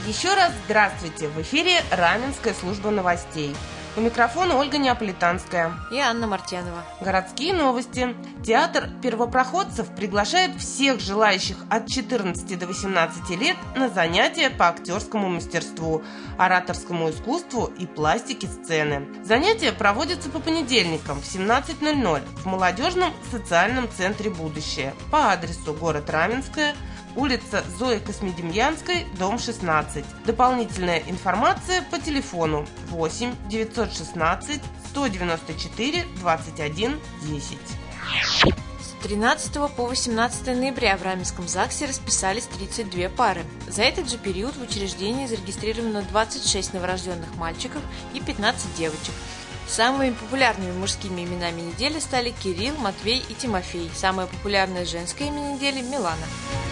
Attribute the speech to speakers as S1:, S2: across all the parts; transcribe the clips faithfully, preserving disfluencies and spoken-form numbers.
S1: Еще раз здравствуйте! В эфире Раменская служба новостей. У микрофона Ольга Неаполитанская
S2: и Анна Мартьянова.
S1: Городские новости. Театр первопроходцев приглашает всех желающих от четырнадцати до восемнадцати лет на занятия по актерскому мастерству, ораторскому искусству и пластике сцены. Занятия проводятся по понедельникам в семнадцать ноль ноль в молодежном социальном центре «Будущее» по адресу город Раменское, улица Зои Космедемьянской, дом шестнадцать. Дополнительная информация по телефону восемь девятьсот шестнадцать сто девяносто четыре двадцать один десять.
S2: С тринадцатого по восемнадцатое ноября в Раменском ЗАГСе расписались тридцать две пары. За этот же период в учреждении зарегистрировано двадцать шесть новорожденных мальчиков и пятнадцать девочек. Самыми популярными мужскими именами недели стали Кирилл, Матвей и Тимофей. Самое популярное женское имя недели – Милана.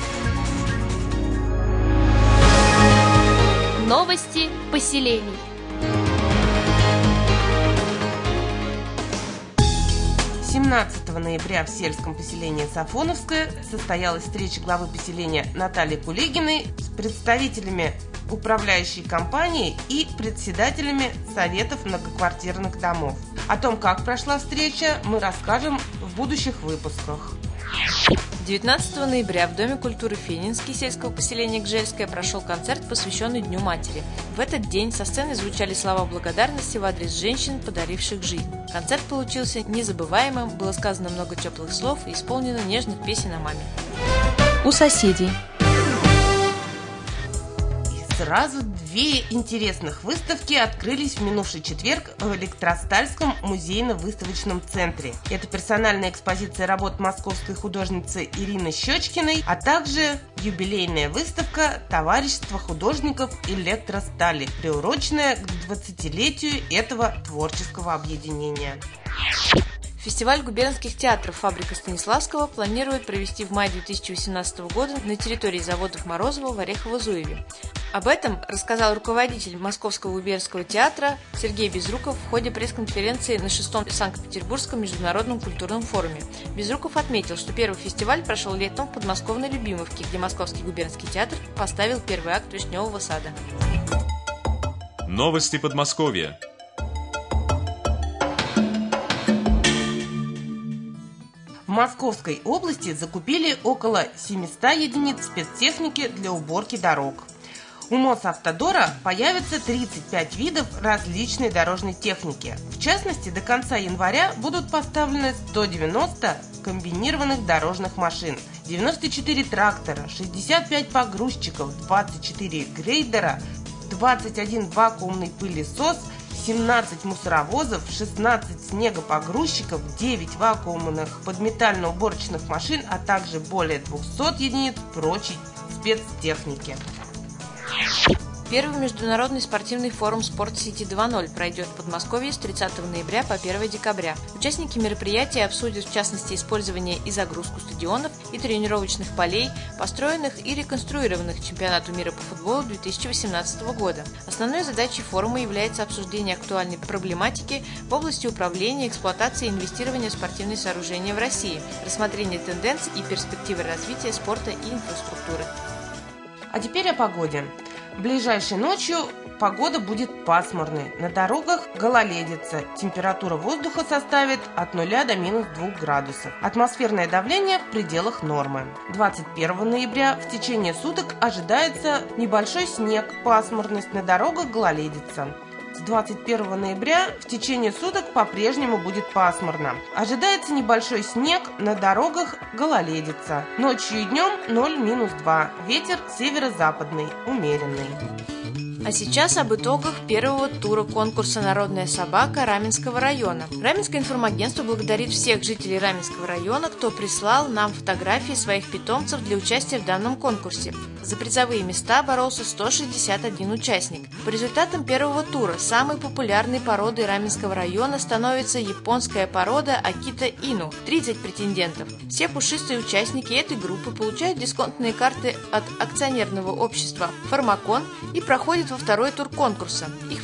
S3: Новости поселений.
S1: семнадцатого ноября в сельском поселении Сафоновское состоялась встреча главы поселения Натальи Кулигиной с представителями управляющей компании и председателями советов многоквартирных домов. О том, как прошла встреча, мы расскажем в будущих выпусках.
S2: девятнадцатого ноября в Доме культуры Фенинский сельского поселения Гжельское прошел концерт, посвященный Дню матери. В этот день со сцены звучали слова благодарности в адрес женщин, подаривших жизнь. Концерт получился незабываемым, было сказано много теплых слов и исполнено нежных песен о маме.
S3: У соседей.
S1: Сразу две интересных выставки открылись в минувший четверг в Электростальском музейно-выставочном центре. Это персональная экспозиция работ московской художницы Ирины Щечкиной, а также юбилейная выставка «Товарищество художников Электростали», приуроченная к двадцатилетию этого творческого объединения.
S2: Фестиваль губернских театров «Фабрика Станиславского» планирует провести в мае две тысячи восемнадцатого года на территории заводов Морозова в Орехово-Зуеве. Об этом рассказал руководитель Московского губернского театра Сергей Безруков в ходе пресс-конференции на шестом Санкт-Петербургском международном культурном форуме. Безруков отметил, что первый фестиваль прошел летом в подмосковной Любимовке, где Московский губернский театр поставил первый акт «Вишневого сада».
S4: Новости Подмосковья.
S1: В Московской области закупили около семисот единиц спецтехники для уборки дорог. У Мосавтодора появится тридцать пять видов различной дорожной техники. В частности, до конца января будут поставлены сто девяносто комбинированных дорожных машин, девяносто четыре трактора, шестьдесят пять погрузчиков, двадцать четыре грейдера, двадцать один вакуумный пылесос, семнадцать мусоровозов, шестнадцать снегопогрузчиков, девять вакуумных подметально-уборочных машин, а также более двухсот единиц прочей спецтехники.
S2: Первый международный спортивный форум «Спорт-Сити два ноль» пройдет в Подмосковье с тридцатого ноября по первое декабря. Участники мероприятия обсудят в частности использование и загрузку стадионов и тренировочных полей, построенных и реконструированных к чемпионату мира по футболу две тысячи восемнадцатого года. Основной задачей форума является обсуждение актуальной проблематики в области управления, эксплуатации и инвестирования в спортивные сооружения в России, рассмотрение тенденций и перспективы развития спорта и инфраструктуры.
S1: А теперь о погоде. Ближайшей ночью погода будет пасмурной. На дорогах гололедица. Температура воздуха составит от нуля до минус двух градусов. Атмосферное давление в пределах нормы. двадцать первого ноября в течение суток ожидается небольшой снег, пасмурность, на дорогах гололедица. С двадцать первого ноября в течение суток по-прежнему будет пасмурно. Ожидается небольшой снег, на дорогах гололедица. Ночью и днем ноль минус два. Ветер северо-западный, умеренный.
S2: А сейчас об итогах первого тура конкурса «Народная собака» Раменского района. Раменское информагентство благодарит всех жителей Раменского района, кто прислал нам фотографии своих питомцев для участия в данном конкурсе. За призовые места боролся сто шестьдесят один участник. По результатам первого тура самой популярной породой Раменского района становится японская порода Акита Ину – тридцать претендентов. Все пушистые участники этой группы получают дисконтные карты от акционерного общества «Фармакон» и проходят во второй тур конкурса. Их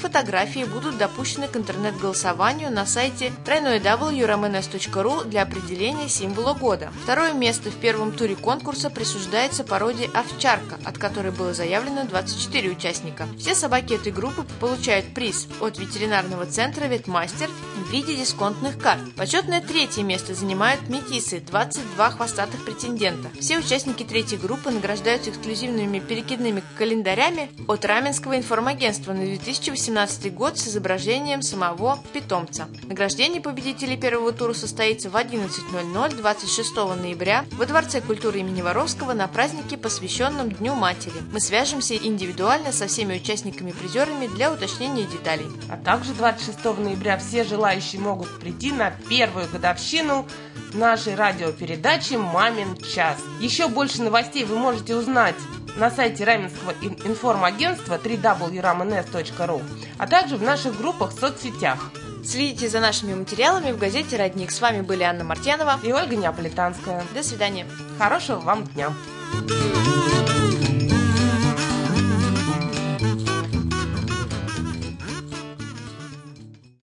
S2: фотографии будут допущены к интернет-голосованию на сайте дабл ю дабл ю дабл ю точка рам эн эс точка ру для определения символа года. Второе место в первом туре конкурса присуждается породе овчарка, от которой было заявлено двадцать четыре участника. Все собаки этой группы получают приз от ветеринарного центра «Ветмастер» в виде дисконтных карт. Почетное третье место занимают метисы, двадцать два хвостатых претендента. Все участники третьей группы награждаются эксклюзивными перекидными календарями от Раменского информагентства на две тысячи восемнадцатый год с изображением самого питомца. Награждение победителей первого тура состоится в одиннадцать ноль ноль двадцать шестого ноября во Дворце культуры имени Воровского на празднике, посвященном Дню матери. Мы свяжемся индивидуально со всеми участниками-призерами для уточнения деталей.
S1: А также двадцать шестого ноября все желающие могут прийти на первую годовщину нашей радиопередачи «Мамин час». Еще больше новостей вы можете узнать на сайте Раменского информагентства дабл ю дабл ю дабл ю точка рам эн эс точка ру, а также в наших группах в соцсетях.
S2: Следите за нашими материалами в газете «Родник». С вами были Анна Мартьянова
S1: и Ольга Неаполитанская.
S2: До свидания.
S1: Хорошего вам дня.